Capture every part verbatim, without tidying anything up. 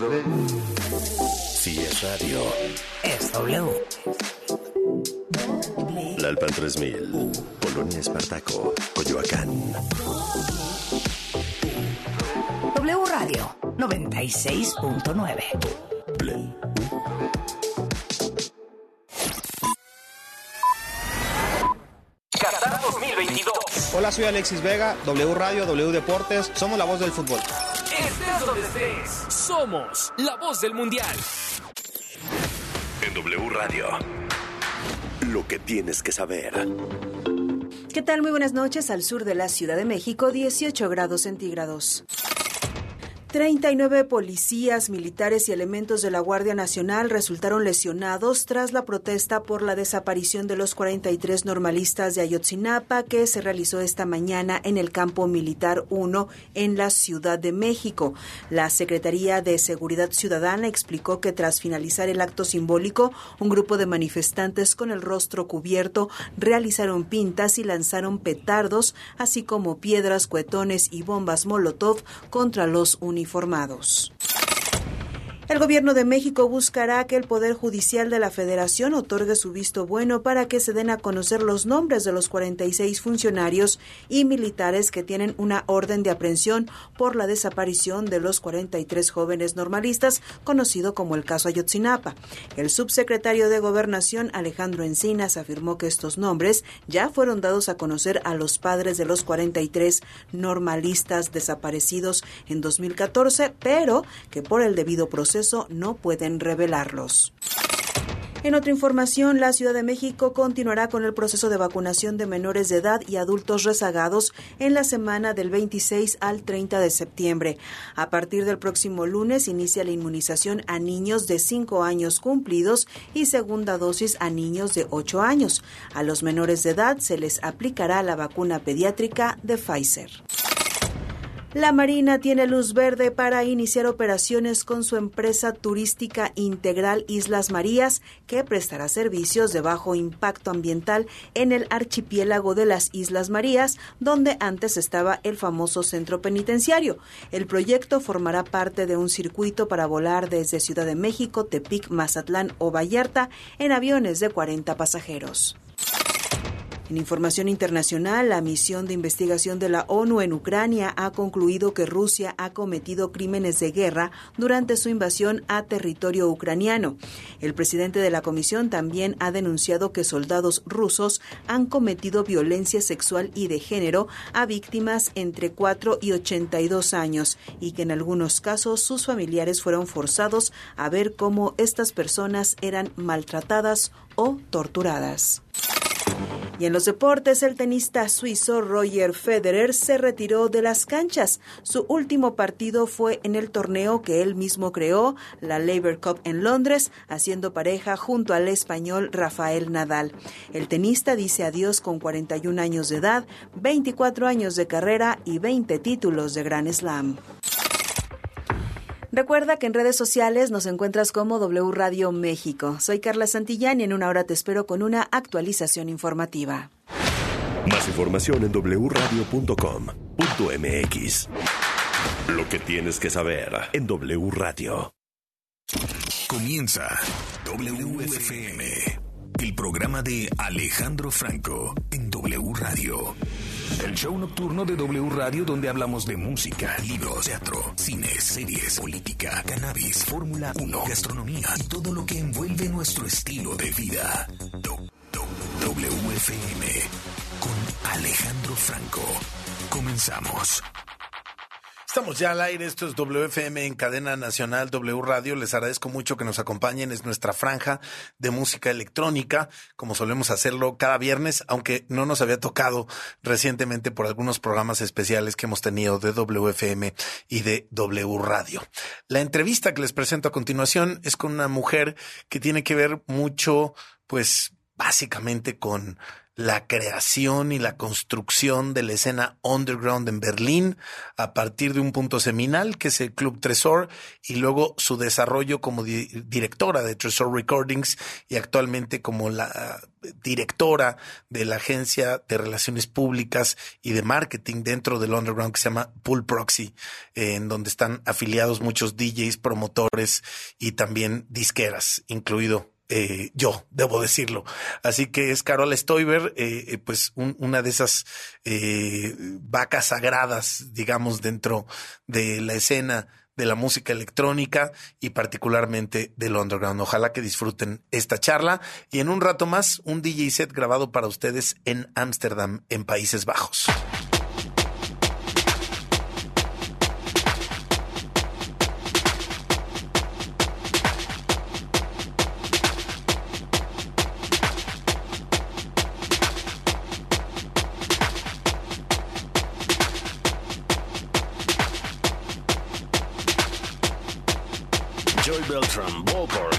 Si es radio, es W. Lalpan tres mil, Polonia Espartaco, Coyoacán. W Radio noventa y seis punto nueve. Qatar dos mil veintidós. Hola, soy Alexis Vega, W Radio, W Deportes, somos la voz del fútbol. Estés donde estés, somos la voz del mundial. En W Radio, lo que tienes que saber. ¿Qué tal? Muy buenas noches. Al sur de la Ciudad de México, dieciocho grados centígrados. treinta y nueve policías, militares y elementos de la Guardia Nacional resultaron lesionados tras la protesta por la desaparición de los cuarenta y tres normalistas de Ayotzinapa que se realizó esta mañana en el Campo Militar uno en la Ciudad de México. La Secretaría de Seguridad Ciudadana explicó que tras finalizar el acto simbólico, un grupo de manifestantes con el rostro cubierto realizaron pintas y lanzaron petardos, así como piedras, cuetones y bombas molotov contra los uniformados. Informados. El Gobierno de México buscará que el Poder Judicial de la Federación otorgue su visto bueno para que se den a conocer los nombres de los cuarenta y seis funcionarios y militares que tienen una orden de aprehensión por la desaparición de los cuarenta y tres jóvenes normalistas, conocido como el caso Ayotzinapa. El subsecretario de Gobernación, Alejandro Encinas, afirmó que estos nombres ya fueron dados a conocer a los padres de los cuarenta y tres normalistas desaparecidos en dos mil catorce, pero que por el debido proceso no pueden revelarlos. En otra información, la Ciudad de México continuará con el proceso de vacunación de menores de edad y adultos rezagados en la semana del veintiséis al treinta de septiembre. A partir del próximo lunes inicia la inmunización a niños de cinco años cumplidos y segunda dosis a niños de ocho años. A los menores de edad se les aplicará la vacuna pediátrica de Pfizer. La Marina tiene luz verde para iniciar operaciones con su empresa turística integral Islas Marías, que prestará servicios de bajo impacto ambiental en el archipiélago de las Islas Marías, donde antes estaba el famoso centro penitenciario. El proyecto formará parte de un circuito para volar desde Ciudad de México, Tepic, Mazatlán o Vallarta en aviones de cuarenta pasajeros. En información internacional, la misión de investigación de la ONU en Ucrania ha concluido que Rusia ha cometido crímenes de guerra durante su invasión a territorio ucraniano. El presidente de la comisión también ha denunciado que soldados rusos han cometido violencia sexual y de género a víctimas entre cuatro y ochenta y dos años y que en algunos casos sus familiares fueron forzados a ver cómo estas personas eran maltratadas o torturadas. Y en los deportes, el tenista suizo Roger Federer se retiró de las canchas. Su último partido fue en el torneo que él mismo creó, la Laver Cup en Londres, haciendo pareja junto al español Rafael Nadal. El tenista dice adiós con cuarenta y un años de edad, veinticuatro años de carrera y veinte títulos de Grand Slam. Recuerda que en redes sociales nos encuentras como W Radio México. Soy Carla Santillán y en una hora te espero con una actualización informativa. Más información en doble u radio punto com punto m x. Lo que tienes que saber en W Radio. Comienza W F M, el programa de Alejandro Franco en W Radio. El show nocturno de W Radio donde hablamos de música, libros, teatro, cine, series, política, cannabis, Fórmula uno, gastronomía y todo lo que envuelve nuestro estilo de vida. W F M con Alejandro Franco. Comenzamos. Estamos ya al aire, esto es W F M en cadena nacional W Radio. Les agradezco mucho que nos acompañen, es nuestra franja de música electrónica, como solemos hacerlo cada viernes, aunque no nos había tocado recientemente por algunos programas especiales que hemos tenido de W F M y de W Radio. La entrevista que les presento a continuación es con una mujer que tiene que ver mucho, pues, básicamente con la creación y la construcción de la escena underground en Berlín a partir de un punto seminal que es el Club Tresor, y luego su desarrollo como di- directora de Tresor Recordings y actualmente como la directora de la agencia de relaciones públicas y de marketing dentro del underground que se llama Pool Proxy, eh, en donde están afiliados muchos D Js, promotores y también disqueras, incluido Eh, yo, debo decirlo. Así que es Carola Stoiber, eh, pues un, una de esas eh, vacas sagradas, digamos, dentro de la escena de la música electrónica y particularmente del underground. Ojalá que disfruten esta charla y en un rato más un D J set grabado para ustedes en Ámsterdam, en Países Bajos. Joy Beltran, Ballpark.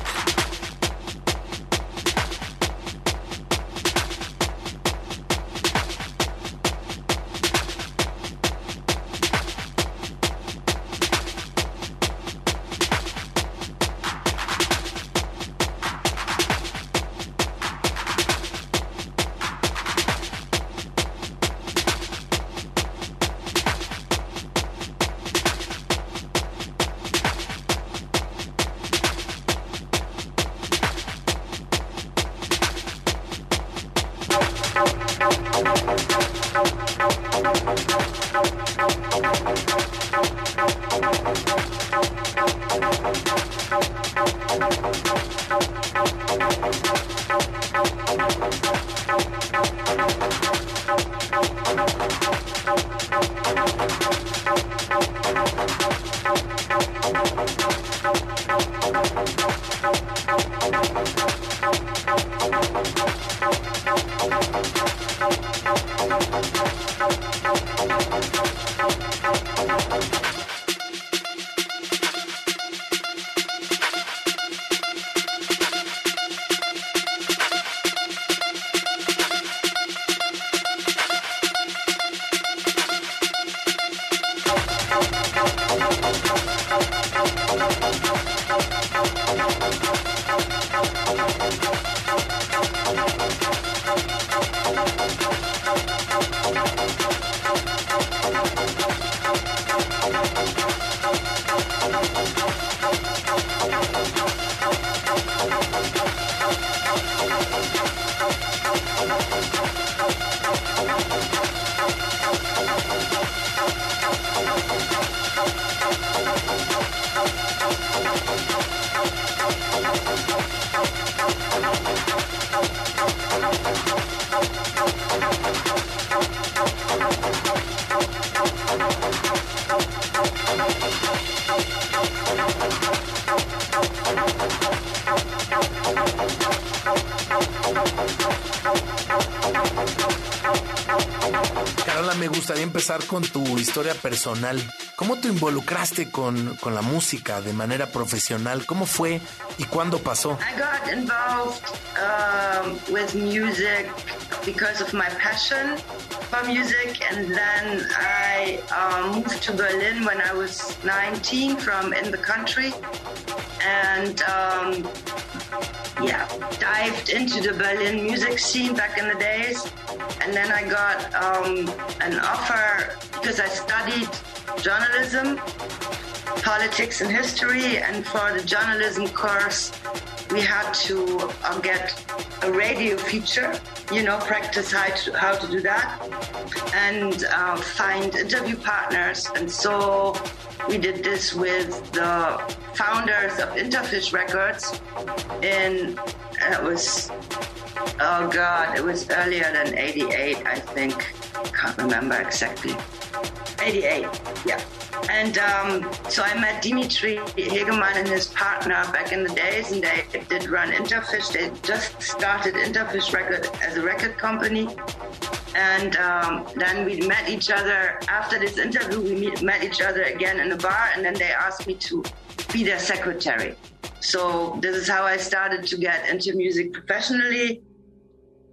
Me gustaría empezar con tu historia personal. ¿Cómo te involucraste con, con la música de manera profesional? ¿Cómo fue y cuándo pasó? I got involved um, with music because of my passion for music, and then I um, moved to Berlin when I was nineteen from in the country, and um, yeah, dived into the Berlin music scene back in the days. And then I got um, an offer because I studied journalism, politics and history, and for the journalism course we had to uh, get a radio feature, you know, practice how to, how to do that, and uh, find interview partners. And so we did this with the founders of Interfish Records in, it was, oh God, it was earlier than eighty-eight, I think. Can't remember exactly. eighty-eight, yeah. And um, so I met Dimitri Hegemann and his partner back in the days, and they did run Interfish. They just started Interfish Record as a record company. And um, then we met each other. After this interview, we meet, met each other again in a bar, and then they asked me to be their secretary. So this is how I started to get into music professionally.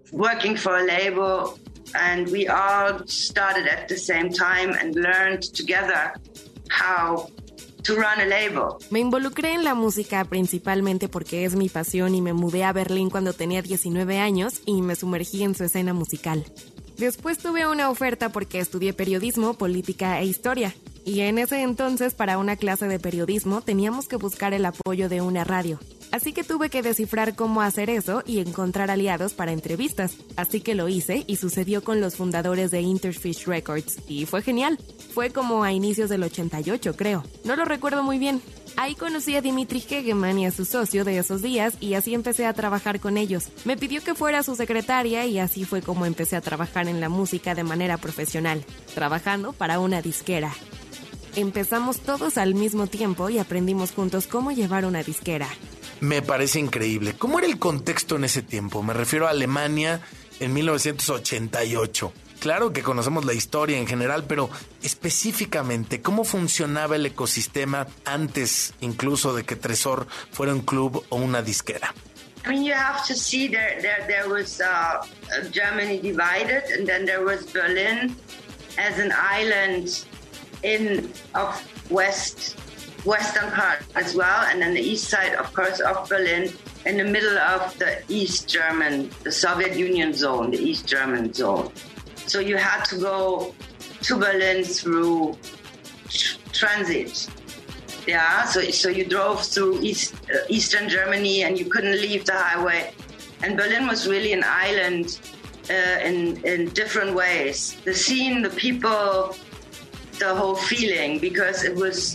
working for a label, and we all started at the same time and learned together how to run a label. Me involucré en la música principalmente porque es mi pasión y me mudé a Berlín cuando tenía diecinueve años y me sumergí en su escena musical. Después tuve una oferta porque estudié periodismo, política e historia. Y en ese entonces, para una clase de periodismo, teníamos que buscar el apoyo de una radio. Así que tuve que descifrar cómo hacer eso y encontrar aliados para entrevistas. Así que lo hice y sucedió con los fundadores de Interfish Records. Y fue genial. Fue como a inicios del ochenta y ocho, creo. No lo recuerdo muy bien. Ahí conocí a Dimitri Hegeman y a su socio de esos días y así empecé a trabajar con ellos. Me pidió que fuera su secretaria y así fue como empecé a trabajar en la música de manera profesional, trabajando para una disquera. Empezamos todos al mismo tiempo y aprendimos juntos cómo llevar una disquera. Me parece increíble. ¿Cómo era el contexto en ese tiempo? Me refiero a Alemania en mil novecientos ochenta y ocho. Claro que conocemos la historia en general, pero específicamente, ¿cómo funcionaba el ecosistema antes incluso de que Tresor fuera un club o una disquera? I mean, you have to see there there, there was uh, Germany divided, and then there was Berlin as an island in of west western part as well, and then the east side, of course, of Berlin, in the middle of the East German, the Soviet Union zone, the East German zone. So you had to go to Berlin through tr- transit. Yeah, so so you drove through East uh, Eastern Germany, and you couldn't leave the highway. And Berlin was really an island uh, in in different ways. The scene, the people, the whole feeling, because it was,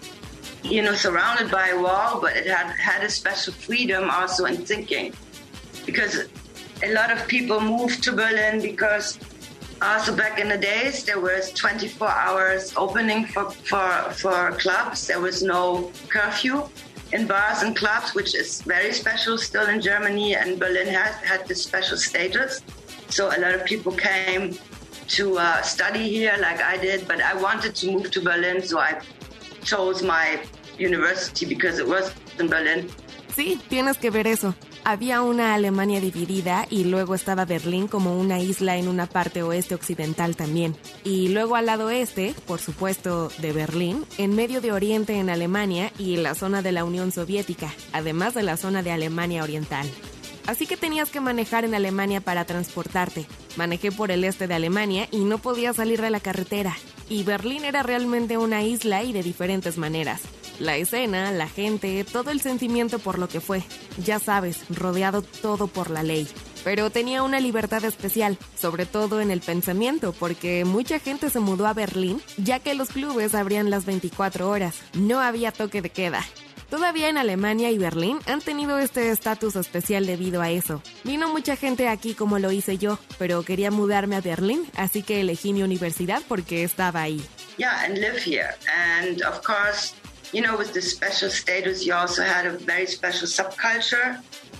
you know, surrounded by a wall, but it had had a special freedom also in thinking, because a lot of people moved to Berlin because also back in the days there was twenty-four hours opening for, for, for clubs. There was no curfew in bars and clubs, which is very special still in Germany, and Berlin has had this special status. So a lot of people came to uh, study here like I did, but I wanted to move to Berlin, so I chose my university because it was in Berlin. Sí, tienes que ver eso. Había una Alemania dividida y luego estaba Berlín como una isla en una parte oeste occidental también. Y luego al lado este, por supuesto, de Berlín, en medio de Oriente en Alemania y la zona de la Unión Soviética, además de la zona de Alemania Oriental. Así que tenías que manejar en Alemania para transportarte. Manejé por el este de Alemania y no podía salir de la carretera. Y Berlín era realmente una isla y de diferentes maneras. La escena, la gente, todo el sentimiento por lo que fue. Ya sabes, rodeado todo por la ley. Pero tenía una libertad especial, sobre todo en el pensamiento, porque mucha gente se mudó a Berlín, ya que los clubes abrían las veinticuatro horas. No había toque de queda. Todavía en Alemania y Berlín han tenido este estatus especial debido a eso. Vino mucha gente aquí como lo hice yo, pero quería mudarme a Berlín, así que elegí mi universidad porque estaba ahí. Yeah, and live here. And of course, you know, with this special status, you also had a very special subculture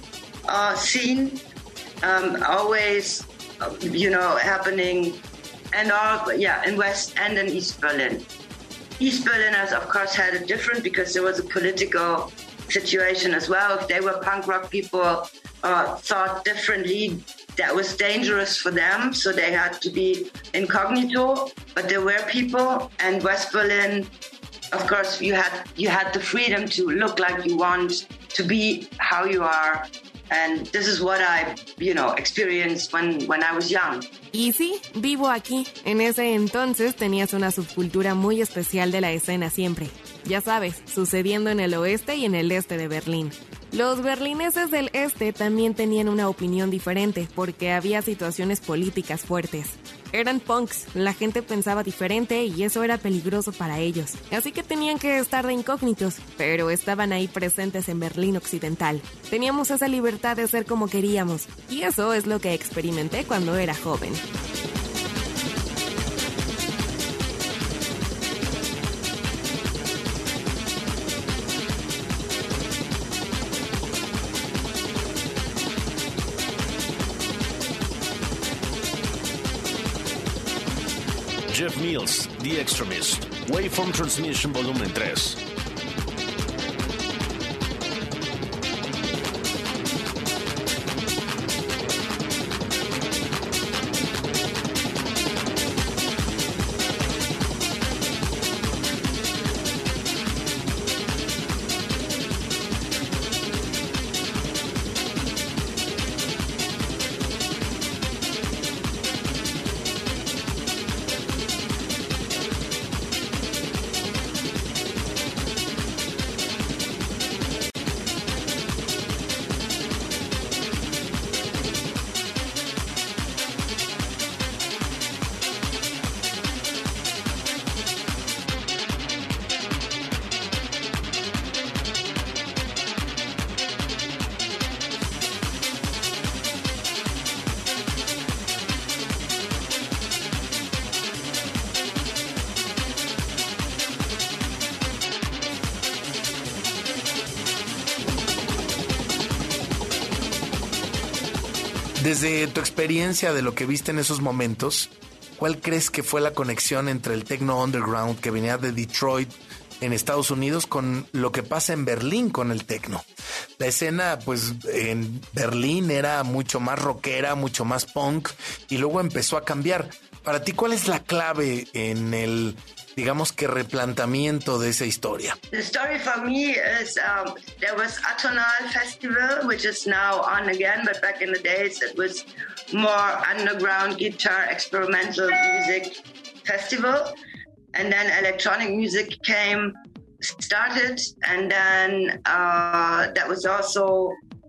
uh, scene, um, always, uh, you know, happening, and all, yeah, in West and in East Berlin. East Berliners, of course, had it different because there was a political situation as well. If they were punk rock people, uh, thought differently, that was dangerous for them, so they had to be incognito. But there were people, and West Berlin, of course, you had you had the freedom to look like you want, to be how you are. And this is what I, you know, experienced when, when I was young. Y sí, vivo aquí. En ese entonces tenías una subcultura muy especial de la escena siempre. Ya sabes, sucediendo en el oeste y en el este de Berlín. Los berlineses del este también tenían una opinión diferente porque había situaciones políticas fuertes. Eran punks, la gente pensaba diferente y eso era peligroso para ellos. Así que tenían que estar de incógnitos, pero estaban ahí presentes en Berlín Occidental. Teníamos esa libertad de ser como queríamos y eso es lo que experimenté cuando era joven. Jeff Mills, The Extremist, Waveform Transmission Volumen tres. Desde tu experiencia de lo que viste en esos momentos, ¿cuál crees que fue la conexión entre el techno underground que venía de Detroit en Estados Unidos con lo que pasa en Berlín con el techno? La escena, pues, en Berlín era mucho más rockera, mucho más punk, y luego empezó a cambiar. Para ti, ¿cuál es la clave en el, digamos que, replanteamiento de esa historia? The story for me is um, there was Atonal Festival, which is now on again, but back in the days it was more underground guitar experimental music festival. And then electronic music came, started, and then uh, that was also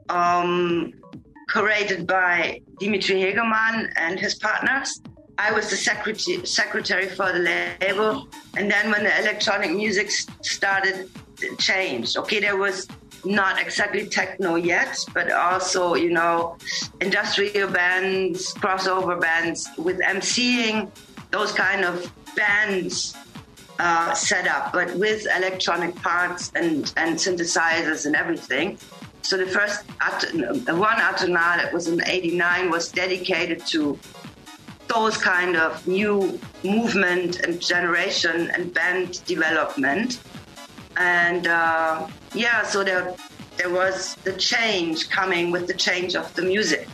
um, curated by Dimitri Hegemann and his partners. I was the secretary, secretary for the label. And then when the electronic music started, it changed. Okay, there was not exactly techno yet, but also, you know, industrial bands, crossover bands with emceeing, those kind of bands uh, set up, but with electronic parts and, and synthesizers and everything. So the first one Atonal, that was in eighty-nine, was dedicated to those kind of new movement and generation and band development. And uh, yeah, so there, there was the change coming with the change of the music.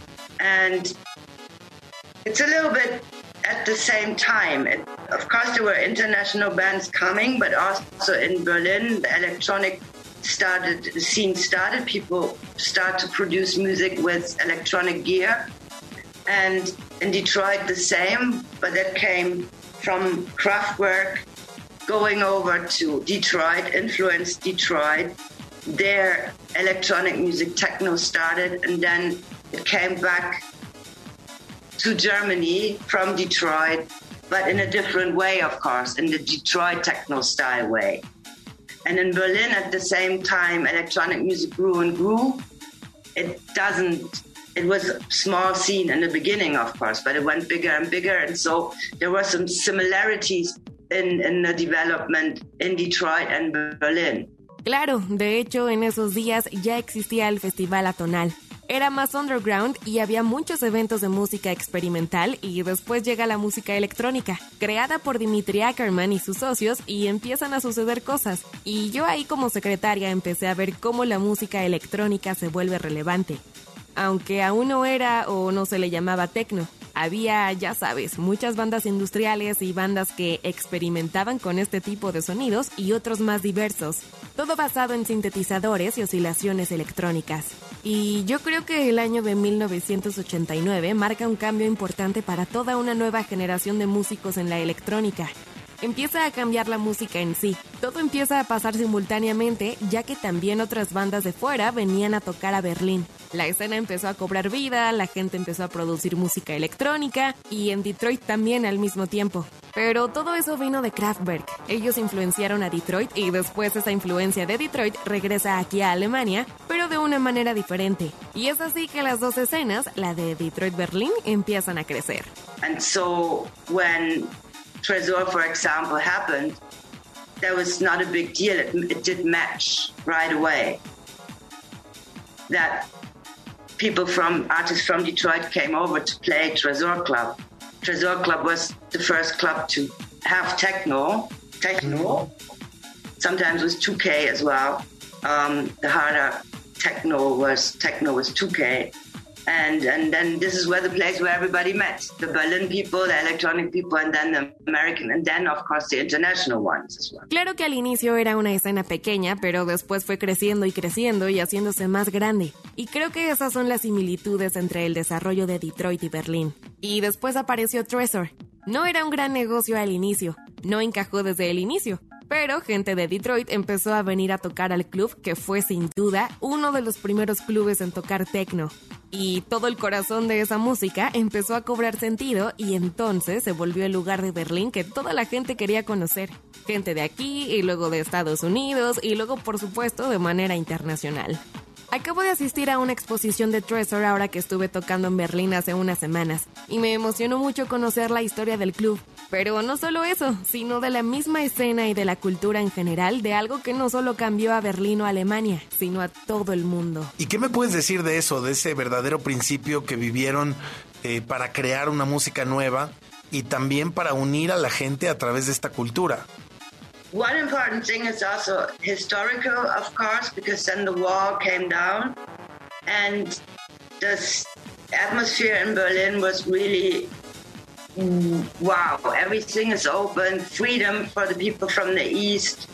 And it's a little bit at the same time. It, of course, there were international bands coming, but also in Berlin, the electronic started, the scene started. People start to produce music with electronic gear. And in Detroit, the same, but that came from Kraftwerk going over to Detroit, influenced Detroit. There, electronic music, techno started, and then it came back to Germany from Detroit, but in a different way, of course, in the Detroit techno style way. And in Berlin, at the same time, electronic music grew and grew. It doesn't, it was a small scene in the beginning, of course, but it went bigger and bigger. And so there were some similarities in, in the development in Detroit and Berlin. Claro, de hecho, en esos días ya existía el Festival Atonal. Era más underground y había muchos eventos de música experimental, y después llega la música electrónica, creada por Dimitri Ackerman y sus socios, y empiezan a suceder cosas. Y yo ahí como secretaria empecé a ver cómo la música electrónica se vuelve relevante. Aunque aún no era o no se le llamaba techno. Había, ya sabes, muchas bandas industriales y bandas que experimentaban con este tipo de sonidos y otros más diversos, todo basado en sintetizadores y oscilaciones electrónicas. Y yo creo que el año de mil novecientos ochenta y nueve marca un cambio importante para toda una nueva generación de músicos en la electrónica. Empieza a cambiar la música en sí. Todo empieza a pasar simultáneamente, ya que también otras bandas de fuera venían a tocar a Berlín. La escena empezó a cobrar vida, la gente empezó a producir música electrónica, y en Detroit también al mismo tiempo. Pero todo eso vino de Kraftwerk. Ellos influenciaron a Detroit, y después esa influencia de Detroit regresa aquí a Alemania, pero de una manera diferente. Y es así que las dos escenas, la de Detroit-Berlín, empiezan a crecer. And so when Tresor, for example, happened, that was not a big deal. It, it did match right away. That people from, artists from Detroit came over to play Tresor Club. Tresor Club was the first club to have techno. Techno. Sometimes was two K as well. Um, the harder techno was, techno was two K. And and then this is where the place where everybody met. The Berlin people, the electronic people, and then the American, and then, of course, the international ones as well. Claro que al inicio era una escena pequeña, pero después fue creciendo y creciendo y haciéndose más grande. Y creo que esas son las similitudes entre el desarrollo de Detroit y Berlín. Y después apareció Tresor. No era un gran negocio al inicio, no encajó desde el inicio. Pero gente de Detroit empezó a venir a tocar al club, que fue sin duda uno de los primeros clubes en tocar techno. Y todo el corazón de esa música empezó a cobrar sentido, y entonces se volvió el lugar de Berlín que toda la gente quería conocer. Gente de aquí, y luego de Estados Unidos, y luego por supuesto de manera internacional. Acabo de asistir a una exposición de Tresor ahora que estuve tocando en Berlín hace unas semanas y me emocionó mucho conocer la historia del club. Pero no solo eso, sino de la misma escena y de la cultura en general, de algo que no solo cambió a Berlín o a Alemania, sino a todo el mundo. ¿Y qué me puedes decir de eso, de ese verdadero principio que vivieron eh, para crear una música nueva y también para unir a la gente a través de esta cultura? One important thing is also historical, of course, because then the wall came down and the atmosphere in Berlin was really, wow, everything is open, freedom for the people from the East.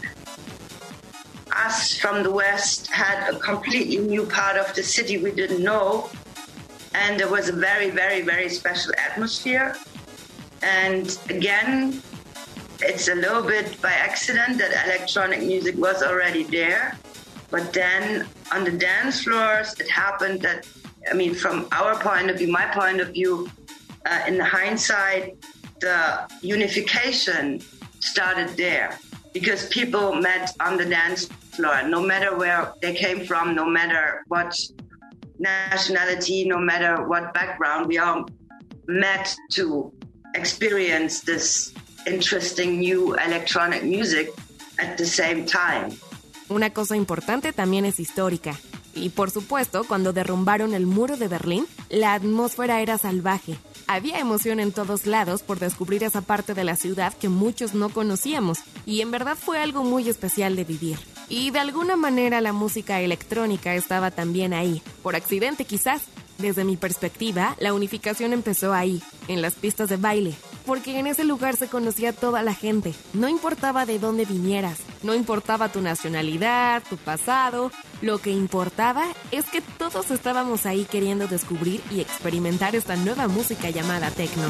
Us from the West had a completely new part of the city we didn't know, and there was a very, very, very special atmosphere. And again, it's a little bit by accident that electronic music was already there. But then on the dance floors, it happened that, I mean, from our point of view, my point of view, uh, in the hindsight, the unification started there because people met on the dance floor, no matter where they came from, no matter what nationality, no matter what background, we all met to experience this interesting new electronic music at the same time. Una cosa importante también es histórica. Y por supuesto, cuando derrumbaron el muro de Berlín, la atmósfera era salvaje. Había emoción en todos lados por descubrir esa parte de la ciudad que muchos no conocíamos. Y en verdad fue algo muy especial de vivir. Y de alguna manera la música electrónica estaba también ahí. Por accidente quizás. Desde mi perspectiva, la unificación empezó ahí, en las pistas de baile, porque en ese lugar se conocía toda la gente. No importaba de dónde vinieras, no importaba tu nacionalidad, tu pasado, lo que importaba es que todos estábamos ahí queriendo descubrir y experimentar esta nueva música llamada techno.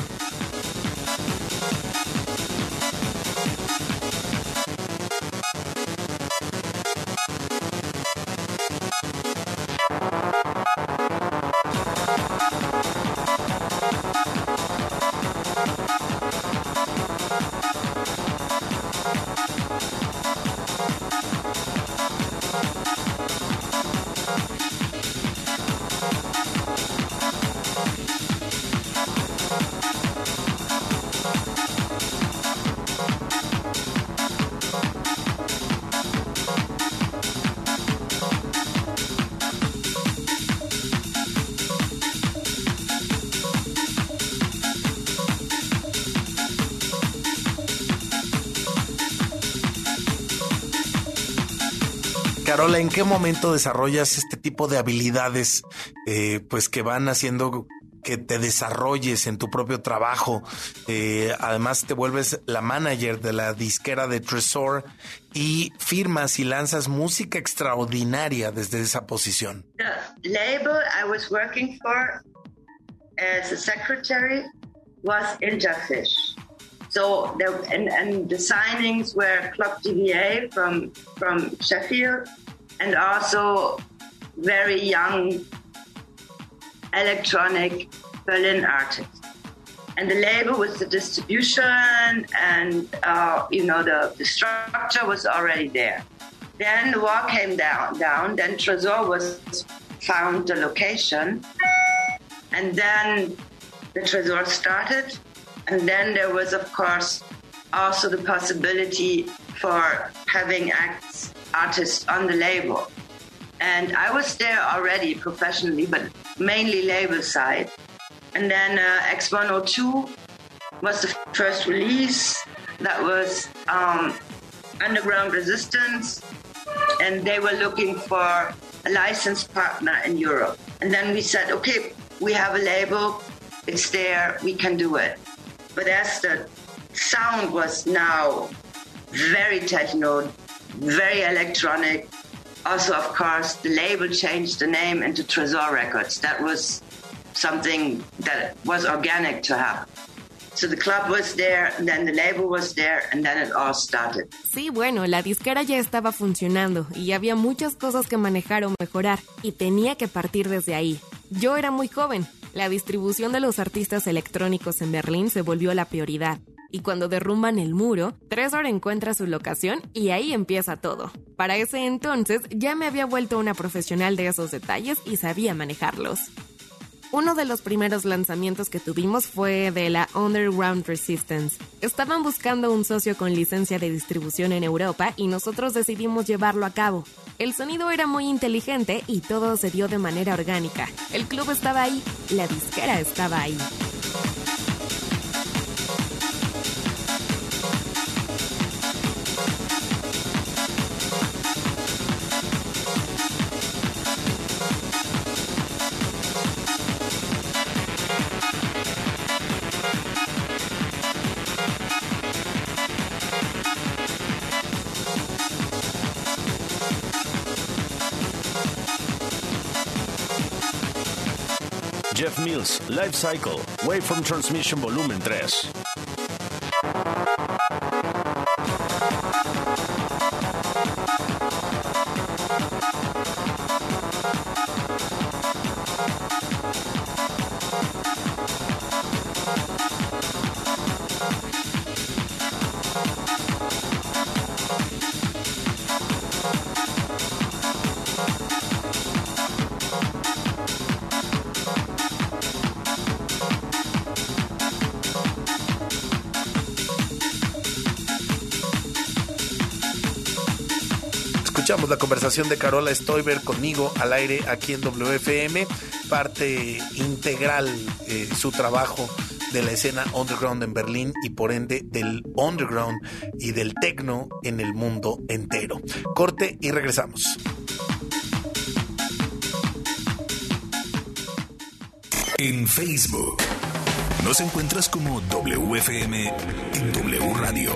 Carola, ¿en qué momento desarrollas este tipo de habilidades eh, pues que van haciendo que te desarrolles en tu propio trabajo? Eh, además te vuelves la manager de la disquera de Tresor y firmas y lanzas música extraordinaria desde esa posición. The label I was working for as a secretary was Interfish. So there, and, and the signings were Club D V A from from Sheffield, and also very young electronic Berlin artists. And the label was the distribution, and uh, you know the, the structure was already there. Then the wall came down. Down. Then Tresor was found the location, and then the Tresor started. And then there was, of course, also the possibility for having acts, artists on the label. And I was there already professionally, but mainly label side. And then uh, X one oh two was the first release. That was um, Underground Resistance. And they were looking for a licensed partner in Europe. And then we said, okay, we have a label. It's there. We can do it. But as the sound was now very techno, very electronic, also, of course, the label changed the name into Tresor Records. That was something that was organic to happen. So the club was there, and then the label was there, and then it all started. Sí, bueno, la disquera ya estaba funcionando y había muchas cosas que manejar o mejorar, y tenía que partir desde ahí. Yo era muy joven. La distribución de los artistas electrónicos en Berlín se volvió la prioridad. Y cuando derrumban el muro, Trezor encuentra su locación y ahí empieza todo. Para ese entonces ya me había vuelto una profesional de esos detalles y sabía manejarlos. Uno de los primeros lanzamientos que tuvimos fue de la Underground Resistance. Estaban buscando un socio con licencia de distribución en Europa y nosotros decidimos llevarlo a cabo. El sonido era muy inteligente y todo se dio de manera orgánica. El club estaba ahí, la disquera estaba ahí. Jeff Mills, Life Cycle, Waveform Transmission Volumen tres. Escuchamos la conversación de Carola Stoiber conmigo al aire aquí en W F M, parte integral eh, su trabajo de la escena underground en Berlín y por ende del underground y del techno en el mundo entero. Corte y regresamos. En Facebook nos encuentras como W F M en W Radio.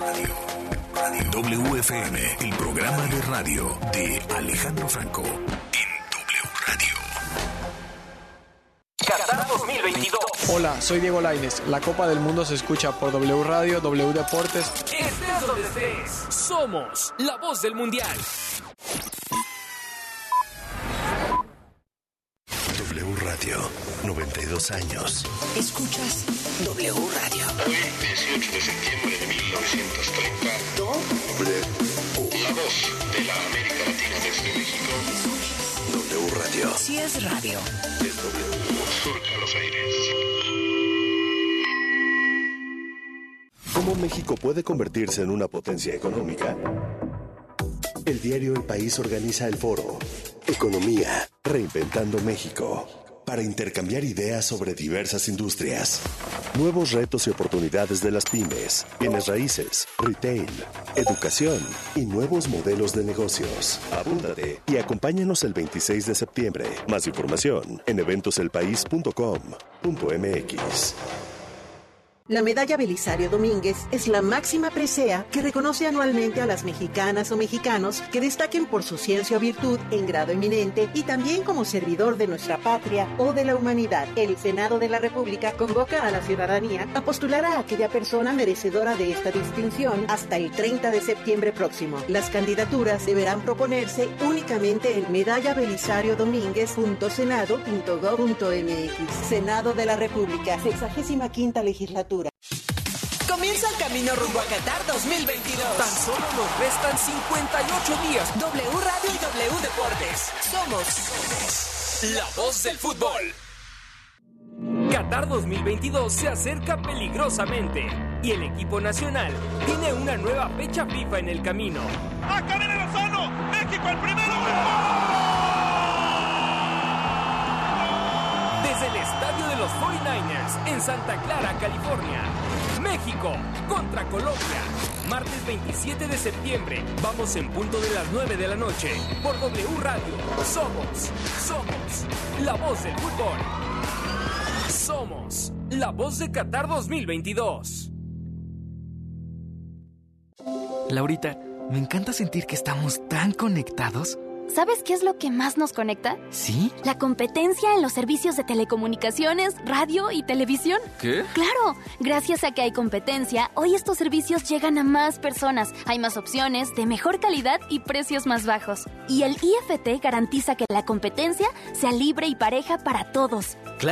W F M, el programa de radio de Alejandro Franco en W Radio. Qatar dos mil veintidós. Hola, soy Diego Lainez. La Copa del Mundo se escucha por W Radio, W Deportes. Estés donde estés, somos la voz del mundial. W Radio, noventa y dos años. Escuchas W Radio. Hoy, dieciocho de septiembre de mil novecientos treinta. W. La voz de la América Latina desde México. W Radio. Si es radio. Es W. Surca los aires. ¿Cómo México puede convertirse en una potencia económica? El diario El País organiza el foro Economía, Reinventando México, para intercambiar ideas sobre diversas industrias, nuevos retos y oportunidades de las pymes, bienes raíces, retail, educación y nuevos modelos de negocios. Apúntate y acompáñanos el veintiséis de septiembre. Más información en eventos el país punto com punto m x. La Medalla Belisario Domínguez es la máxima presea que reconoce anualmente a las mexicanas o mexicanos que destaquen por su ciencia o virtud en grado eminente y también como servidor de nuestra patria o de la humanidad. El Senado de la República convoca a la ciudadanía a postular a aquella persona merecedora de esta distinción hasta el treinta de septiembre próximo. Las candidaturas deberán proponerse únicamente en medalla belisario domínguez punto senado punto gob punto m x. Senado de la República, sexagésima quinta legislatura. Comienza el camino rumbo a Qatar dos mil veintidós. Tan solo nos restan cincuenta y ocho días. W Radio y W Deportes. Somos la voz del fútbol. Qatar dos mil veintidós se acerca peligrosamente y el equipo nacional tiene una nueva fecha FIFA en el camino. ¡Acá viene Lozano! ¡México el primero! Desde el estadio de los cuarenta y nueve ers en Santa Clara, California. México contra Colombia. Martes veintisiete de septiembre. Vamos en punto de las nueve de la noche. Por W Radio. Somos, somos la voz del fútbol. Somos la voz de Qatar dos mil veintidós. Laurita, me encanta sentir que estamos tan conectados. ¿Sabes qué es lo que más nos conecta? ¿Sí? La competencia en los servicios de telecomunicaciones, radio y televisión. ¿Qué? Claro, gracias a que hay competencia, hoy estos servicios llegan a más personas. Hay más opciones, de mejor calidad y precios más bajos. Y el I F T garantiza que la competencia sea libre y pareja para todos. Claro,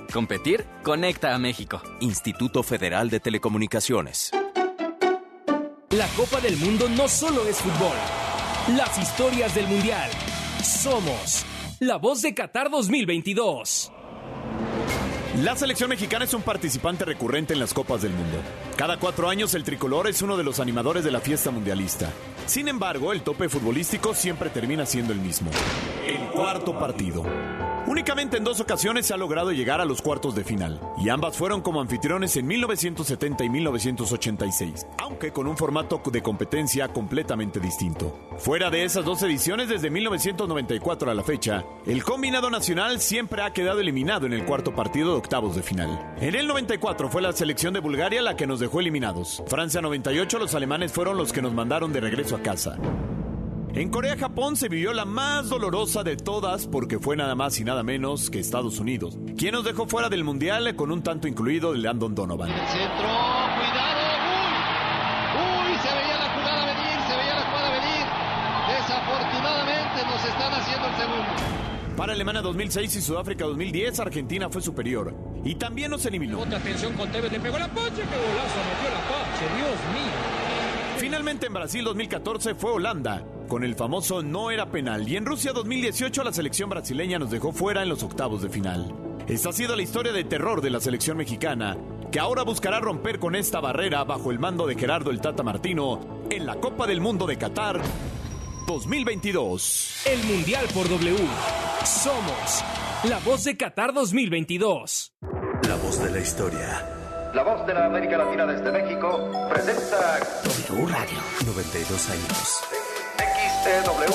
Competir conecta a México. Instituto Federal de Telecomunicaciones. La Copa del Mundo no solo es fútbol. Las historias del Mundial. Somos la voz de Qatar dos mil veintidós. La selección mexicana es un participante recurrente en las Copas del Mundo. Cada cuatro años el tricolor es uno de los animadores de la fiesta mundialista. Sin embargo, el tope futbolístico siempre termina siendo el mismo: el cuarto partido. Únicamente en dos ocasiones se ha logrado llegar a los cuartos de final, y ambas fueron como anfitriones en mil novecientos setenta y mil novecientos ochenta y seis, aunque con un formato de competencia completamente distinto. Fuera de esas dos ediciones, desde mil novecientos noventa y cuatro a la fecha, el combinado nacional siempre ha quedado eliminado en el cuarto partido de octavos de final. En el noventa y cuatro fue la selección de Bulgaria la que nos dejó eliminados. Francia noventa y ocho, los alemanes fueron los que nos mandaron de regreso a casa. En Corea-Japón se vivió la más dolorosa de todas, porque fue nada más y nada menos que Estados Unidos, quien nos dejó fuera del Mundial con un tanto incluido de Landon Donovan. El centro, cuidado, uy, uy, se veía la jugada venir, se veía la jugada venir. Desafortunadamente nos están haciendo el segundo. Para Alemania dos mil seis y Sudáfrica dos mil diez, Argentina fue superior y también nos eliminó. Otra atención con Tevez, le pegó la Pache, qué golazo metió la Pache, Dios mío. Finalmente en Brasil dos mil catorce fue Holanda, con el famoso no era penal, y en Rusia dos mil dieciocho la selección brasileña nos dejó fuera en los octavos de final. Esta ha sido la historia de terror de la selección mexicana, que ahora buscará romper con esta barrera bajo el mando de Gerardo el Tata Martino en la Copa del Mundo de Qatar dos mil veintidós. El Mundial por W. Somos la voz de Qatar dos mil veintidós. La voz de la historia. La voz de la América Latina desde México presenta W Radio. noventa y dos años. X T W.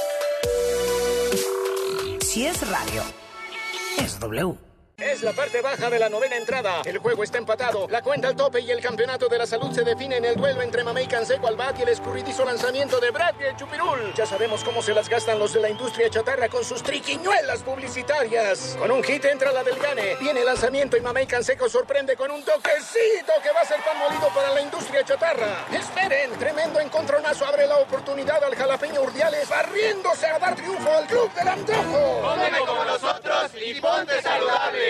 Si es radio, es W. Es la parte baja de la novena entrada. El juego está empatado. La cuenta al tope y el campeonato de la salud se define en el duelo entre Mamey Canseco al bat y el escurridizo lanzamiento de Brad y el Chupirul. Ya sabemos cómo se las gastan los de la industria chatarra con sus triquiñuelas publicitarias. Con un hit entra la del Gane. Viene el lanzamiento y Mamey Canseco sorprende con un toquecito que va a ser pan molido para la industria chatarra. Esperen, tremendo encontronazo abre la oportunidad al jalapeño Urdiales, barriéndose a dar triunfo al Club del Antojo. Cómeme como nosotros y ponte saludable.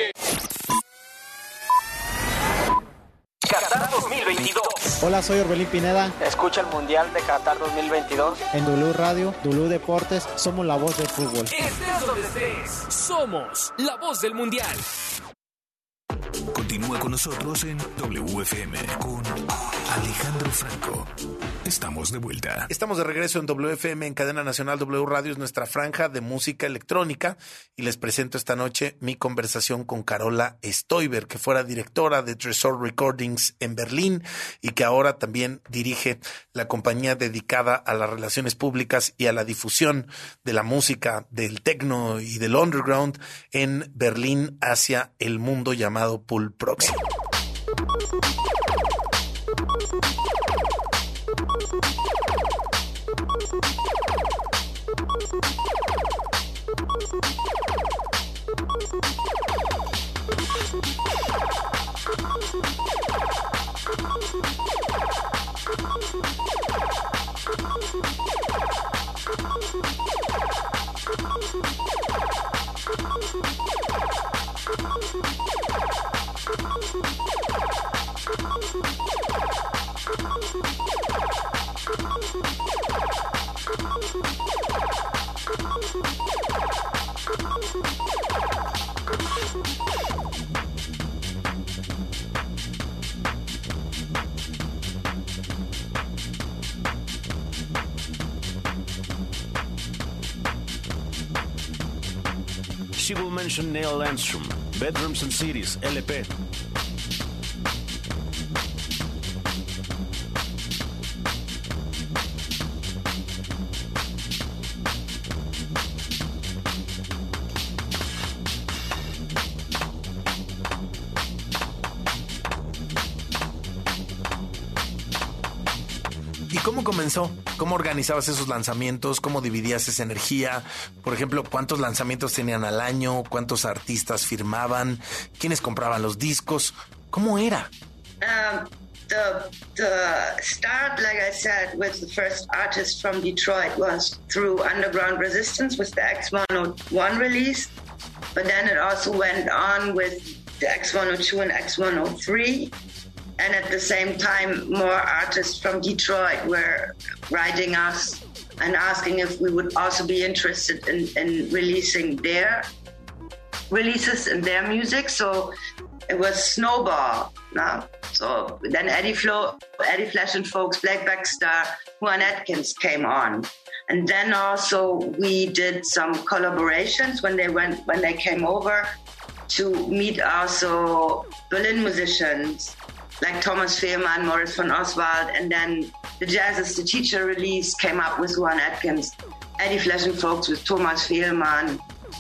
Qatar dos mil veintidós. Hola, soy Orbelín Pineda. Escucha el Mundial de Qatar dos mil veintidós. En W Radio, W Deportes, somos la voz del fútbol. Estés donde estés, somos la voz del Mundial. Continúa con nosotros en W F M con Alejandro Franco. Estamos de vuelta. Estamos de regreso en W F M, en Cadena Nacional. W Radio es nuestra franja de música electrónica y les presento esta noche mi conversación con Carola Stoiber, que fuera directora de Tresor Recordings en Berlín y que ahora también dirige la compañía dedicada a las relaciones públicas y a la difusión de la música, del techno y del underground en Berlín hacia el mundo llamado Pool Proxy. She will mention Neil Landstrom, Bedrooms and Cities, L P. ¿Y cómo comenzó? ¿Cómo organizabas esos lanzamientos? ¿Cómo dividías esa energía? Por ejemplo, ¿cuántos lanzamientos tenían al año? ¿Cuántos artistas firmaban? ¿Quiénes compraban los discos? ¿Cómo era? Um, the, the start, like I said, with the first artist from Detroit was through Underground Resistance with the X one oh one release. But then it also went on with the X one oh two and X one oh three. And at the same time, more artists from Detroit were writing us and asking if we would also be interested in, in releasing their releases and their music. So it was Snowball. No? So then Eddie Flo, Eddie Flash and Folks, Blackback Star, Juan Atkins came on. And then also we did some collaborations when they went when they came over to meet also Berlin musicians like Thomas Fehlmann, Morris von Oswald, and then the Jazz is the Teacher release came up with Juan Atkins, Eddie Flash and Folks with Thomas Fehlmann.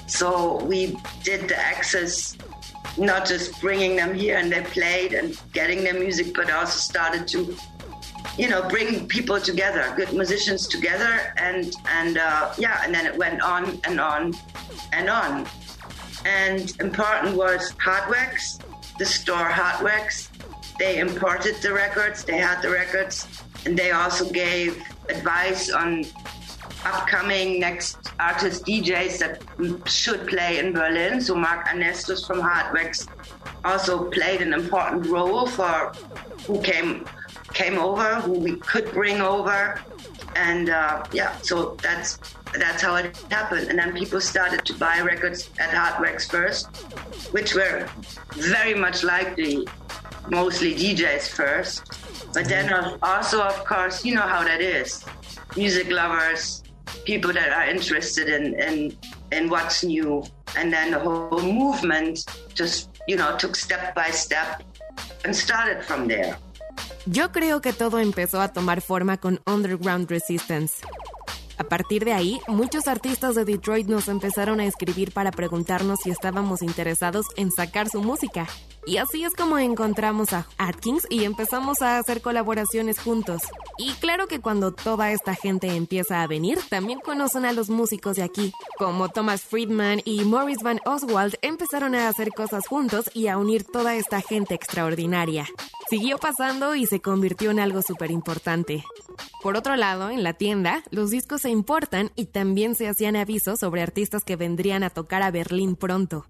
So we did the access, not just bringing them here and they played and getting their music, but also started to, you know, bring people together, good musicians together, and and uh, yeah, and then it went on and on and on. And important was Hardwax, the store Hardwax. They imported the records, they had the records, and they also gave advice on upcoming next artist D Js that should play in Berlin. So Mark Ernestus from Hardwax also played an important role for who came came over, who we could bring over. And uh, yeah, so that's that's how it happened. And then people started to buy records at Hardwax first, which were very much like the mostly D Js first. But then also, of course, you know how that is. Music lovers, people that are interested in, in, in what's new. And then the whole movement just, you know, took step by step and started from there. Yo creo que todo empezó a tomar forma con Underground Resistance. A partir de ahí, muchos artistas de Detroit nos empezaron a escribir para preguntarnos si estábamos interesados en sacar su música. Y así es como encontramos a Atkins y empezamos a hacer colaboraciones juntos. Y claro que cuando toda esta gente empieza a venir, también conocen a los músicos de aquí, como Thomas Friedman y Morris Van Oswald empezaron a hacer cosas juntos y a unir toda esta gente extraordinaria. Siguió pasando y se convirtió en algo súper importante. Por otro lado, en la tienda, los discos se importan y también se hacían avisos sobre artistas que vendrían a tocar a Berlín pronto.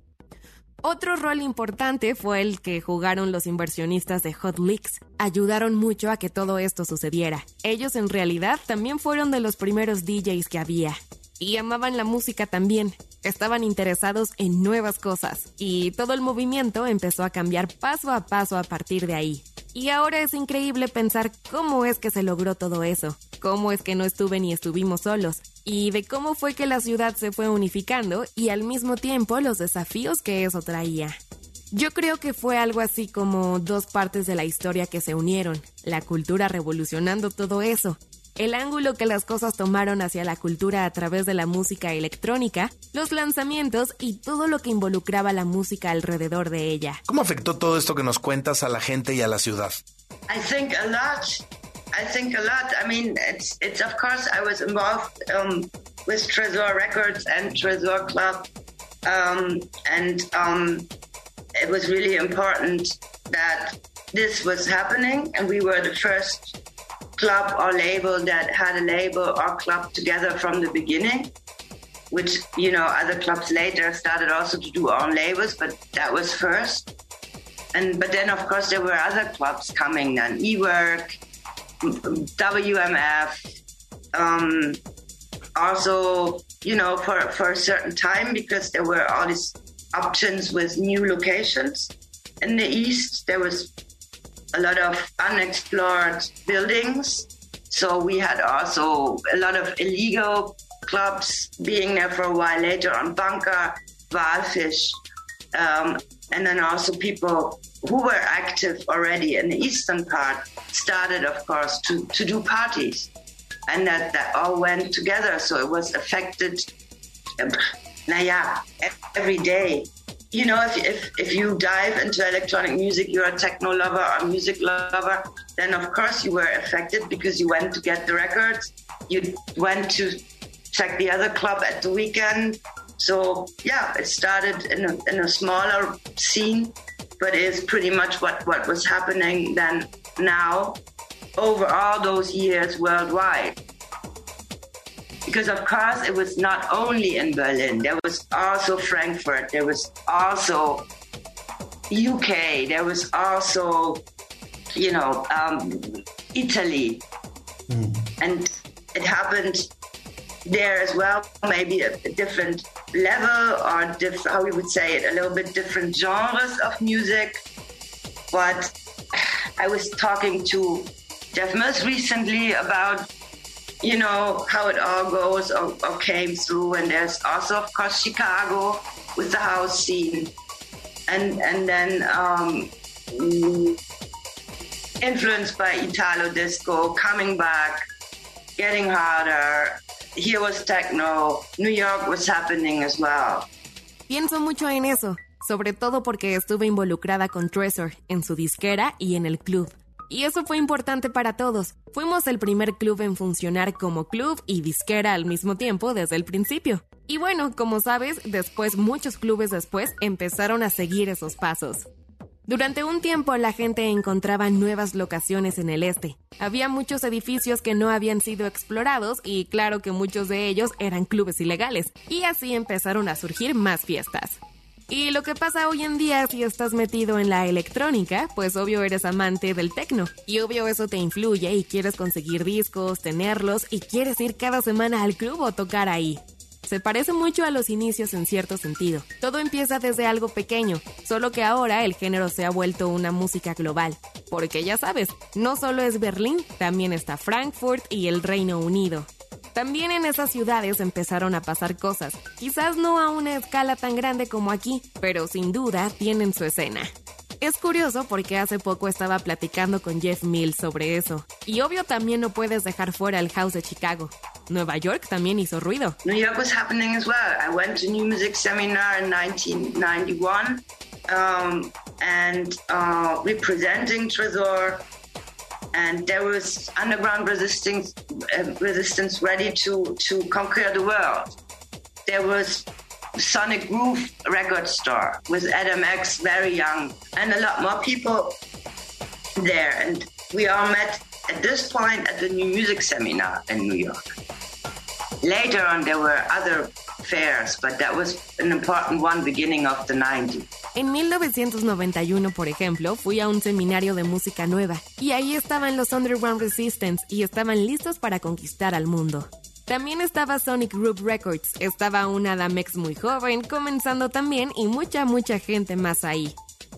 Otro rol importante fue el que jugaron los inversionistas de Hot Licks. Ayudaron mucho a que todo esto sucediera. Ellos en realidad también fueron de los primeros D Js que había. Y amaban la música también. Estaban interesados en nuevas cosas. Y todo el movimiento empezó a cambiar paso a paso a partir de ahí. Y ahora es increíble pensar cómo es que se logró todo eso, cómo es que no estuve ni estuvimos solos, y de cómo fue que la ciudad se fue unificando y al mismo tiempo los desafíos que eso traía. Yo creo que fue algo así como dos partes de la historia que se unieron, la cultura revolucionando todo eso, el ángulo que las cosas tomaron hacia la cultura a través de la música electrónica, los lanzamientos y todo lo que involucraba la música alrededor de ella. ¿Cómo afectó todo esto que nos cuentas a la gente y a la ciudad? I think a lot. I think a lot. I mean, it's, it's of course, I was involved um, with Tresor Records and Tresor Club. Um, and um, it was really important that this was happening. And we were the first club or label that had a label or club together from the beginning, which, you know, other clubs later started also to do own labels, but that was first. And but then, of course, there were other clubs coming then, E-Work, W M F, um, also, you know, for, for a certain time, because there were all these options with new locations. In the East, there was a lot of unexplored buildings. So we had also a lot of illegal clubs being there for a while later on Bunker, Walfish, um, and then also people who were active already in the eastern part started, of course, to, to do parties. And that, that all went together. So it was affected, um, naya, every day. You know, if, if if you dive into electronic music, you're a techno lover or music lover, then of course you were affected because you went to get the records, you went to check the other club at the weekend. So yeah, it started in a, in a smaller scene, but it's pretty much what, what was happening then now over all those years worldwide. Because, of course, it was not only in Berlin. There was also Frankfurt. There was also U K. There was also, you know, um, Italy. Mm. And it happened there as well, maybe a, a different level or diff- how we would say it, a little bit different genres of music. But I was talking to Jeff Mills recently about, you know, how it all goes or, or came through. And there's also, of course, Chicago with the house scene. And and then um, influenced by Italo disco, coming back, getting harder. Here was techno. New York was happening as well. Pienso mucho en eso, sobre todo porque estuve involucrada con Treasure en su disquera y en el club. Y eso fue importante para todos. Fuimos el primer club en funcionar como club y disquera al mismo tiempo desde el principio. Y bueno, como sabes, después muchos clubes después empezaron a seguir esos pasos. Durante un tiempo la gente encontraba nuevas locaciones en el este. Había muchos edificios que no habían sido explorados y claro que muchos de ellos eran clubes ilegales. Y así empezaron a surgir más fiestas. Y lo que pasa hoy en día si estás metido en la electrónica, pues obvio eres amante del techno. Y obvio eso te influye y quieres conseguir discos, tenerlos y quieres ir cada semana al club o tocar ahí. Se parece mucho a los inicios en cierto sentido. Todo empieza desde algo pequeño, solo que ahora el género se ha vuelto una música global. Porque ya sabes, no solo es Berlín, también está Frankfurt y el Reino Unido. También en esas ciudades empezaron a pasar cosas, quizás no a una escala tan grande como aquí, pero sin duda tienen su escena. Es curioso porque hace poco estaba platicando con Jeff Mills sobre eso. Y obvio también no puedes dejar fuera el house de Chicago. Nueva York también hizo ruido. New York was happening as well. I went to New Music Seminar in nineteen ninety-one um, and uh, representing Trésor. And there was underground resistance, uh, resistance ready to, to conquer the world. There was Sonic Groove record store with Adam X, very young, and a lot more people there. And we all met at this point at the New Music Seminar in New York. Later on, there were other fairs, but that was an important one beginning of the nineties. En mil novecientos noventa y uno, por ejemplo, fui a un seminario de música nueva y ahí estaban los Underground Resistance y estaban listos para conquistar al mundo. También estaba Sonic Group Records, estaba una Adam X muy joven, comenzando también y mucha, mucha gente más ahí.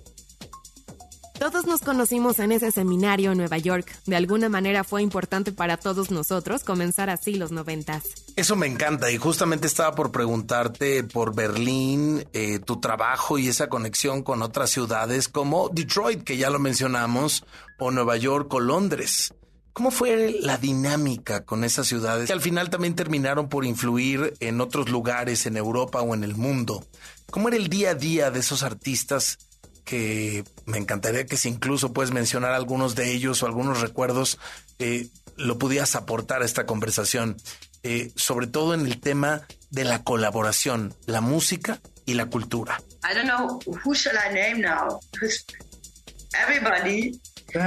Todos nos conocimos en ese seminario en Nueva York. De alguna manera fue importante para todos nosotros comenzar así los noventas. Eso me encanta y justamente estaba por preguntarte por Berlín, eh, tu trabajo y esa conexión con otras ciudades como Detroit, que ya lo mencionamos, o Nueva York o Londres. ¿Cómo fue la dinámica con esas ciudades que al final también terminaron por influir en otros lugares en Europa o en el mundo? ¿Cómo era el día a día de esos artistas? Que me encantaría que si incluso puedes mencionar algunos de ellos o algunos recuerdos, eh, lo pudieras aportar a esta conversación, eh, sobre todo en el tema de la colaboración, la música y la cultura. I don't know who shall I name now, because everybody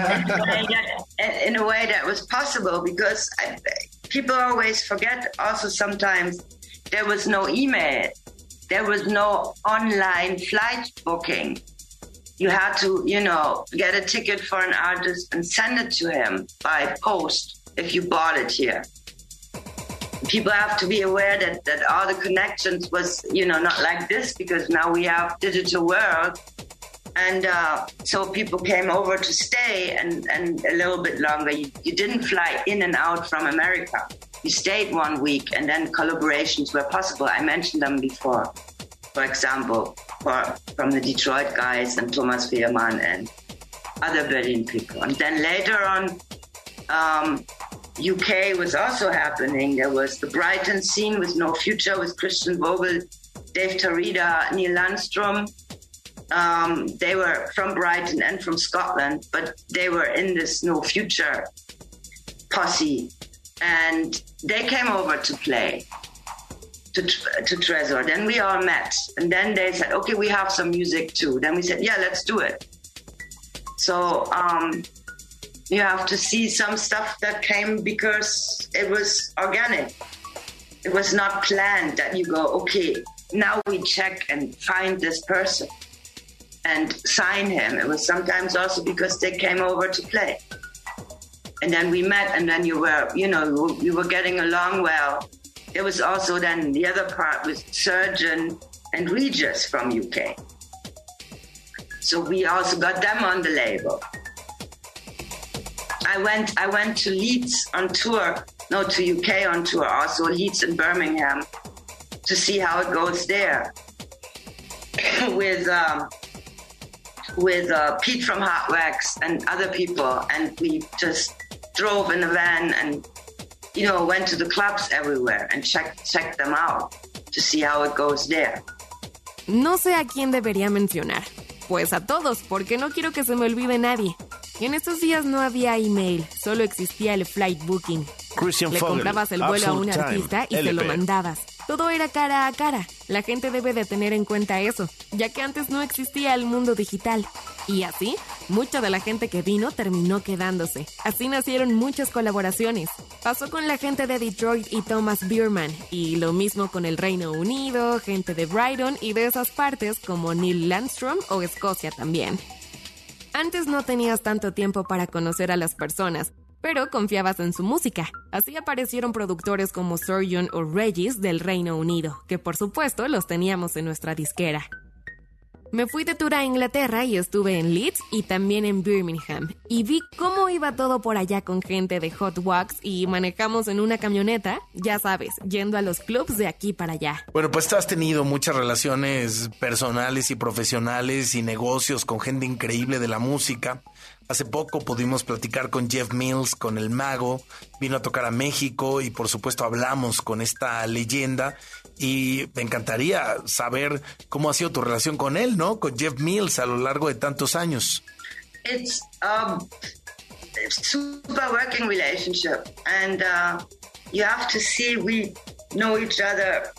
in a way that was possible, because I, people always forget also sometimes there was no email, there was no online flight booking. You had to, you know, get a ticket for an artist and send it to him by post if you bought it here. People have to be aware that, that all the connections was, you know, not like this, because now we have digital world. And uh, so people came over to stay and, and a little bit longer. You, you didn't fly in and out from America. You stayed one week and then collaborations were possible. I mentioned them before. For example, for, from the Detroit guys and Thomas Wehrmann and other Berlin people. And then later on, um, U K was also happening. There was the Brighton scene with No Future, with Christian Vogel, Dave Tarida, Neil Landstrom. Um, they were from Brighton and from Scotland, but they were in this No Future posse. And they came over to play. To, to Trésor. Then we all met. And then they said, okay, we have some music too. Then we said, yeah, let's do it. So um, you have to see some stuff that came because it was organic. It was not planned that you go, okay, now we check and find this person. and sign him. It was sometimes also because they came over to play. And then we met, and then you were, you know, you were getting along well. There was also then the other part with Serge and, and Regis from U K. So we also got them on the label. I went I went to Leeds on tour, no, to U K on tour, also Leeds and Birmingham, to see how it goes there. with um, with uh, Pete from Hot Wax and other people, and we just drove in a van and, you know, went to the clubs everywhere and checked checked them out to see how it goes there. No sé a quién debería mencionar. Pues a todos, porque no quiero que se me olvide nadie. En estos días no había email, solo existía el flight booking. Christian Le Fogel, comprabas el vuelo a un Absolute artista y Time, se lo L P. mandabas. Todo era cara a cara. La gente debe de tener en cuenta eso, ya que antes no existía el mundo digital. Y así, mucha de la gente que vino terminó quedándose. Así nacieron muchas colaboraciones. Pasó con la gente de Detroit y Thomas Bierman, y lo mismo con el Reino Unido, gente de Brighton y de esas partes como Neil Landstrom o Escocia también. Antes no tenías tanto tiempo para conocer a las personas, pero confiabas en su música. Así aparecieron productores como Sir o Regis del Reino Unido, que por supuesto los teníamos en nuestra disquera. Me fui de tour a Inglaterra y estuve en Leeds y también en Birmingham. Y vi cómo iba todo por allá con gente de Hot Wax y manejamos en una camioneta, ya sabes, yendo a los clubs de aquí para allá. Bueno, pues tú has tenido muchas relaciones personales y profesionales y negocios con gente increíble de la música. Hace poco pudimos platicar con Jeff Mills, con El Mago, vino a tocar a México y por supuesto hablamos con esta leyenda y me encantaría saber cómo ha sido tu relación con él, ¿no? Con Jeff Mills a lo largo de tantos años. It's a super working relationship, and uh, you have to see we know each other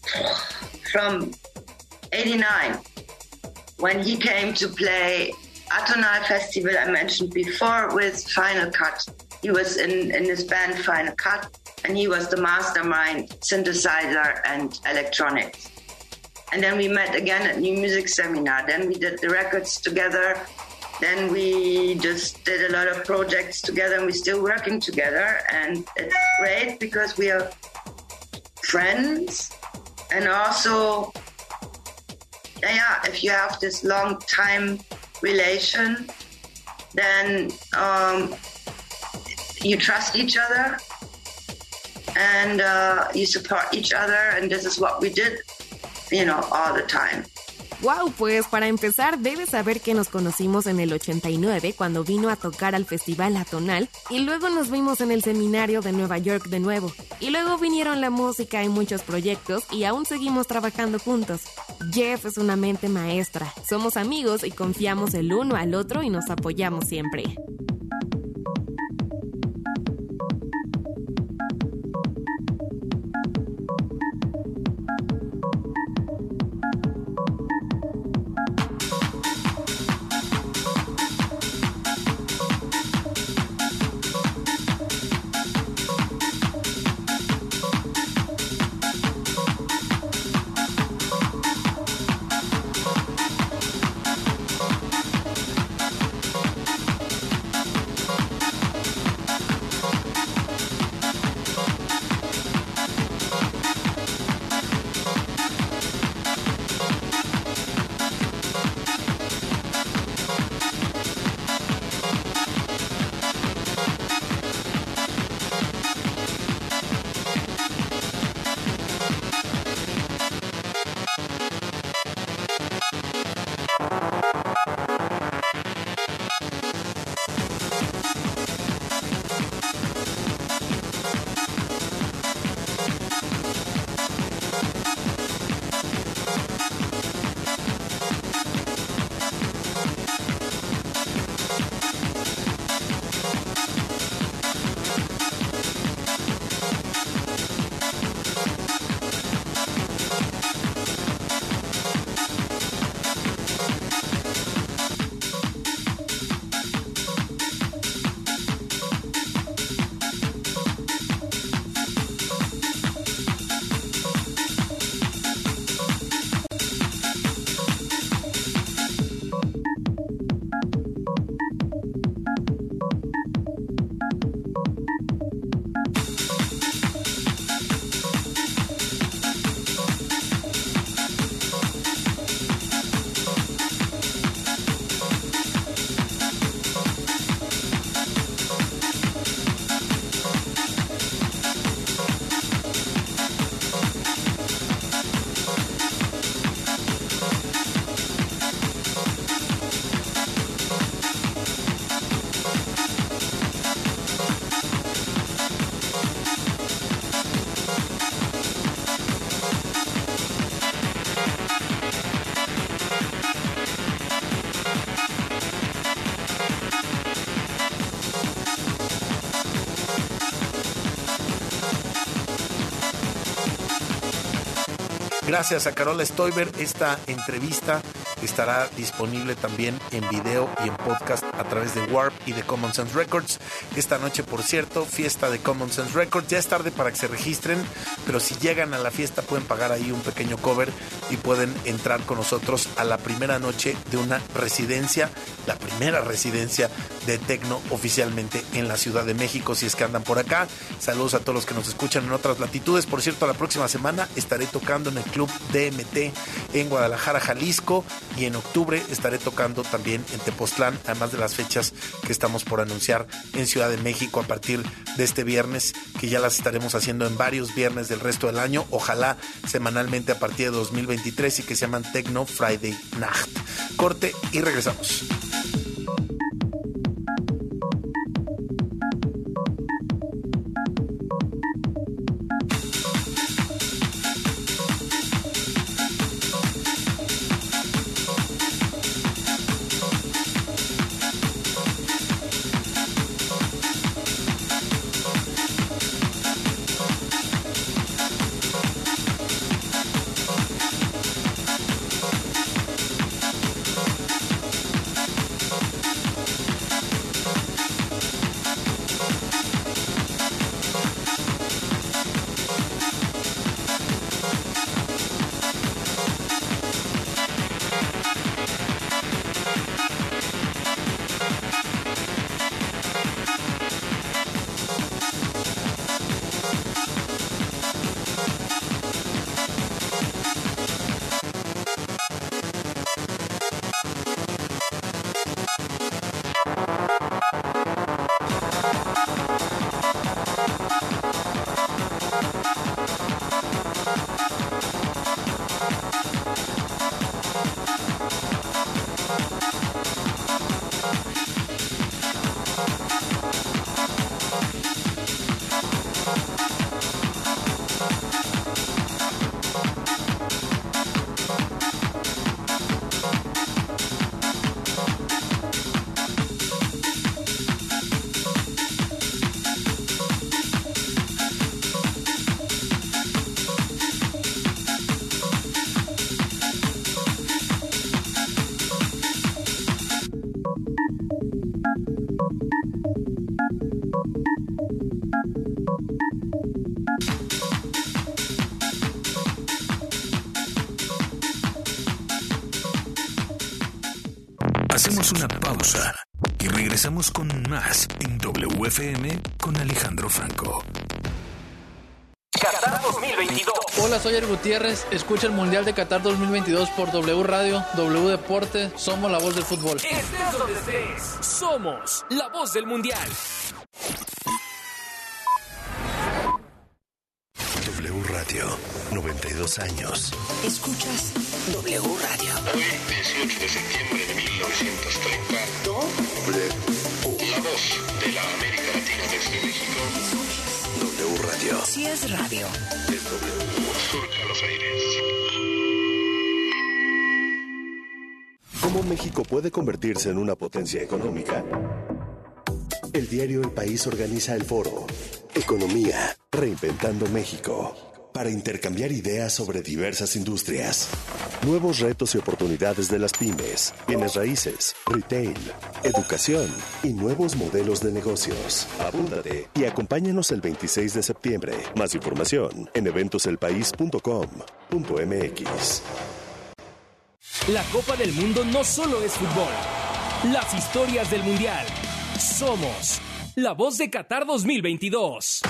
from eighty-nine when he came to play Atonal Festival I mentioned before with Final Cut. He was in, in his band Final Cut, and he was the mastermind, synthesizer and electronics. And then we met again at New Music Seminar. Then we did the records together. Then we just did a lot of projects together, and we're still working together. And it's great because we are friends, and also, yeah, if you have this long time relation, then um, you trust each other and uh, you support each other, and this is what we did, you know, all the time. Wow, pues para empezar debes saber que nos conocimos en el ochenta y nueve cuando vino a tocar al Festival Atonal y luego nos vimos en el seminario de Nueva York de nuevo. Y luego vinieron la música y muchos proyectos y aún seguimos trabajando juntos. Jeff es una mente maestra, somos amigos y confiamos el uno al otro y nos apoyamos siempre. Gracias a Carola Stoiber. Esta entrevista estará disponible también en video y en podcast a través de Warp y de Common Sense Records. Esta noche, por cierto, fiesta de Common Sense Records. Ya es tarde para que se registren, pero si llegan a la fiesta pueden pagar ahí un pequeño cover y pueden entrar con nosotros a la primera noche de una residencia, la primera residencia de techno oficialmente en la Ciudad de México, si es que andan por acá. Saludos a todos los que nos escuchan en otras latitudes. Por cierto, la próxima semana estaré tocando en el Club D M T en Guadalajara, Jalisco, y en octubre estaré tocando también en Tepoztlán, además de las fechas que estamos por anunciar en Ciudad de México a partir de este viernes, que ya las estaremos haciendo en varios viernes del resto del año, ojalá semanalmente a partir de dos mil veintitrés, y que se llaman Techno Friday Nacht. Corte y regresamos. Hacemos una pausa y regresamos con más en W F M con Alejandro Franco. Qatar dos mil veintidós. Hola, soy El Gutiérrez. Escucha el Mundial de Qatar dos mil veintidós por W Radio, W Deporte. Somos la voz del fútbol. Estés donde estés, somos la voz del Mundial. W Radio, noventa y dos años. Escuchas W Radio. Hoy, dieciocho de septiembre de mil novecientos treinta. W. La voz de la América Latina desde México. W Radio. Si es radio. Es W. Surca los aires. ¿Cómo México puede convertirse en una potencia económica? El diario El País organiza el foro Economía, Reinventando México, para intercambiar ideas sobre diversas industrias, nuevos retos y oportunidades de las pymes, bienes raíces, retail, educación y nuevos modelos de negocios. Apúntate y acompáñanos el veintiséis de septiembre. Más información en eventos el país punto com punto m x. La Copa del Mundo no solo es fútbol. Las historias del Mundial. Somos la voz de Qatar dos mil veintidós.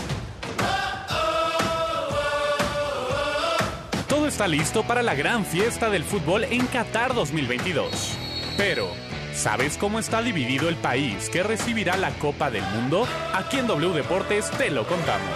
Todo está listo para la gran fiesta del fútbol en Qatar dos mil veintidós. Pero, ¿sabes cómo está dividido el país que recibirá la Copa del Mundo? Aquí en W Deportes te lo contamos.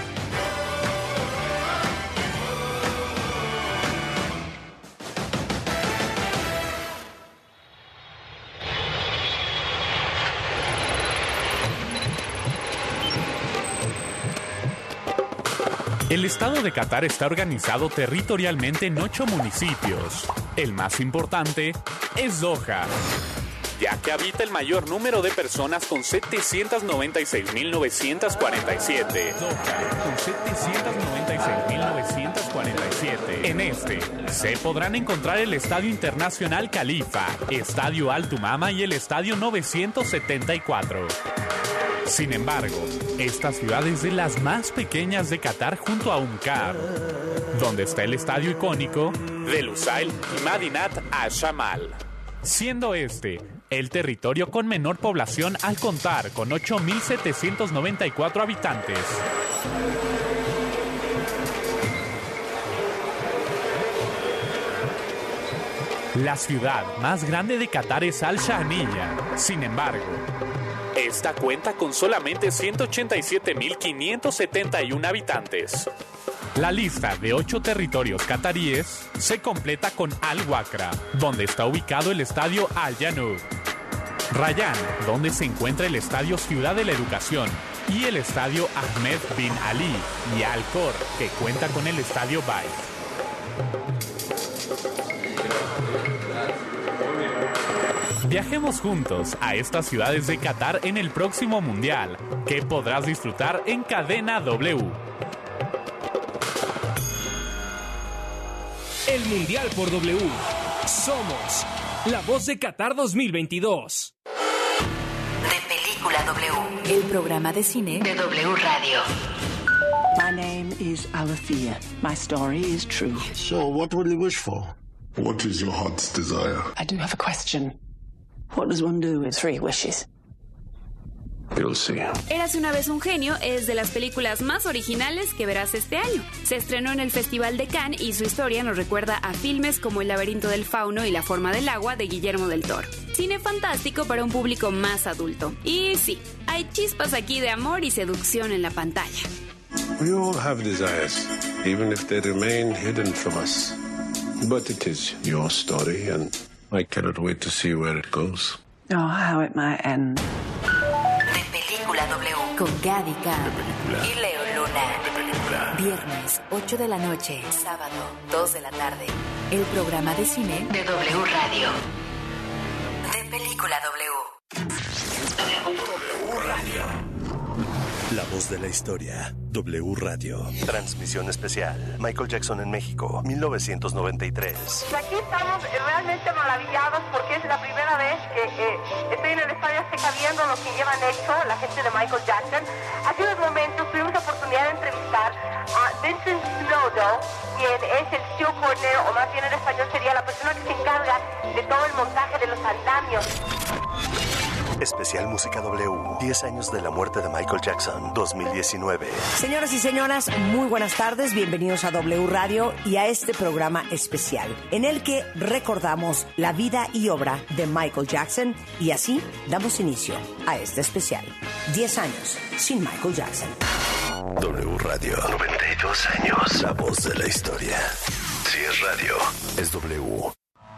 El estado de Qatar está organizado territorialmente en ocho municipios. El más importante es Doha. ya que habita el mayor número de personas con setecientos noventa y seis mil novecientos cuarenta y siete. Doha, con setecientos noventa y seis mil novecientos cuarenta y siete. En este se podrán encontrar el Estadio Internacional Khalifa, Estadio Al Tumama y el Estadio novecientos setenta y cuatro. Sin embargo, esta ciudad es de las más pequeñas de Qatar junto a Umqar, donde está el estadio icónico de Lusail y Madinat Al-Shamal, siendo este el territorio con menor población al contar con ocho mil setecientos noventa y cuatro habitantes. La ciudad más grande de Qatar es Al-Shahniya. Sin embargo, esta cuenta con solamente ciento ochenta y siete mil quinientos setenta y uno habitantes. La lista de ocho territorios cataríes se completa con Al-Wakra, donde está ubicado el estadio Al-Janud, Rayyan, donde se encuentra el estadio Ciudad de la Educación, y el estadio Ahmed bin Ali, y Al-Khor, que cuenta con el estadio Bay. Viajemos juntos a estas ciudades de Qatar en el próximo Mundial, que podrás disfrutar en Cadena W. El Mundial por W. Somos la voz de Qatar dos mil veintidós. De Película W, el programa de cine de W Radio. My name is Alethea. My story is true. So, what will you wish for? What is your heart's desire? I do have a question. What does one do with three wishes? You'll see. Érase una vez un genio es de las películas más originales que verás este año. Se estrenó en el Festival de Cannes y su historia nos recuerda a filmes como El laberinto del fauno y La forma del agua de Guillermo del Toro. Cine fantástico para un público más adulto. Y sí, hay chispas aquí de amor y seducción en la pantalla. We all have desires, even if they remain hidden from us. But it is your story and I cannot wait to see where it goes. Oh, how it might end. De Película W, con Gaby Cam y Leo Luna. Viernes, ocho de la noche. Sábado, dos de la tarde. El programa de cine de W Radio. De Película W. W Radio. La voz de la historia. W Radio. Transmisión especial. Michael Jackson en México, mil novecientos noventa y tres. Aquí estamos realmente maravillados porque es la primera vez que eh, estoy en el Estadio Azteca viendo lo que llevan hecho la gente de Michael Jackson. Hace unos momentos tuvimos la oportunidad de entrevistar a Vincent Snowdell, quien es el show coordinator, o más bien en español sería la persona que se encarga de todo el montaje de los andamios. Especial Música W. diez años de la muerte de Michael Jackson, dos mil diecinueve. Señoras y señoras, muy buenas tardes. Bienvenidos a W Radio y a este programa especial en el que recordamos la vida y obra de Michael Jackson y así damos inicio a este especial. diez años sin Michael Jackson. W Radio. noventa y dos años. La voz de la historia. Si es radio, es W.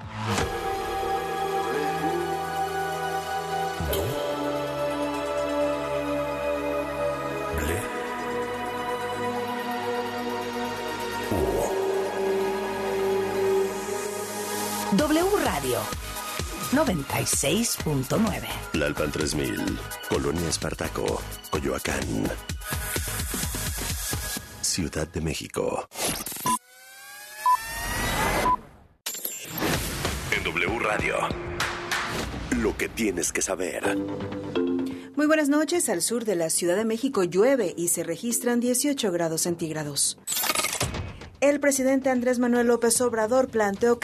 W Radio noventa y seis punto nueve. Tlalpan tres mil, Colonia Espartaco, Coyoacán, Ciudad de México. En W Radio, lo que tienes que saber. Muy buenas noches. Al sur de la Ciudad de México llueve y se registran dieciocho grados centígrados. El presidente Andrés Manuel López Obrador planteó que